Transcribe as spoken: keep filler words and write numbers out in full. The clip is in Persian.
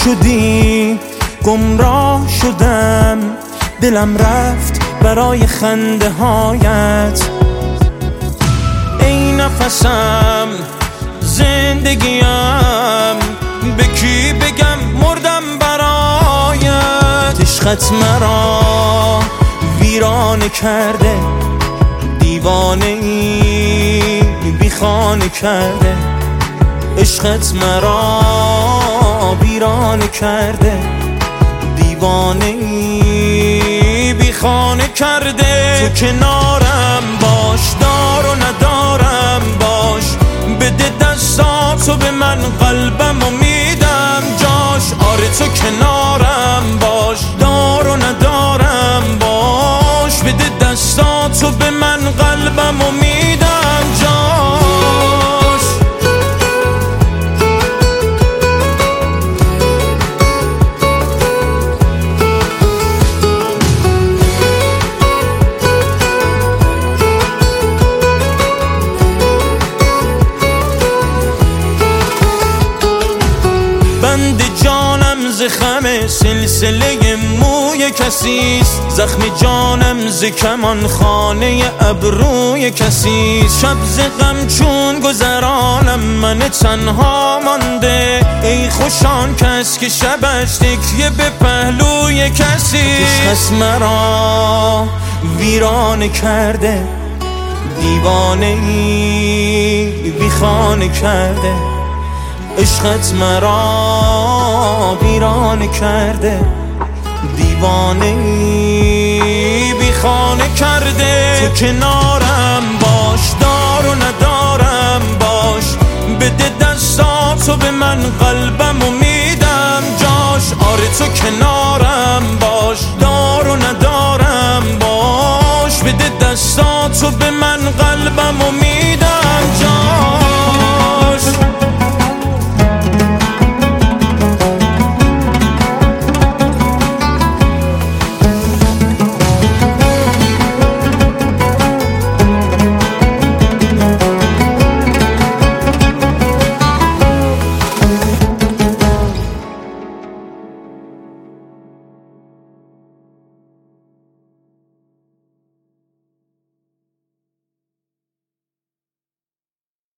شدی گمراه شدم، دلم رفت برای خنده هایت. ای نفسم زندگیم، به کی بگم مردم برایت. عشقت مرا ویرانه کرده، دیوانه ای بی خانه کرده. عشقت مرا ویرانه کرده، دیوانه ای بی خانه کرده. تو کنارم باش، دار و ندارم باش، بده دستاتو به من، قلبم و میدم جاش. آره تو کنارم باش، دار و ندارم باش، بده دستاتو به من، قلبم و میدم جاش. بند جانم ز خم سلسله موی کسیست، زخم جانم ز کمان خانه ابروی کسیست. شب ز غم چون گذرانم من تنها مانده، ای خوشان کس که شبش تکیه به پهلوی کسیست. عشقت مرا ویرانه کرده، دیوانه ای بی خانه کرده. عشقت مرا ویرانه کرده، دیوانه ای بی خانه کرده. تو کنارم باش، دار و ندارم باش، بده دستاتو به من، قلبم و میدم جاش. آره تو کنارم باش، دار و ندارم باش، بده دستاتو به من، قلبم و میدم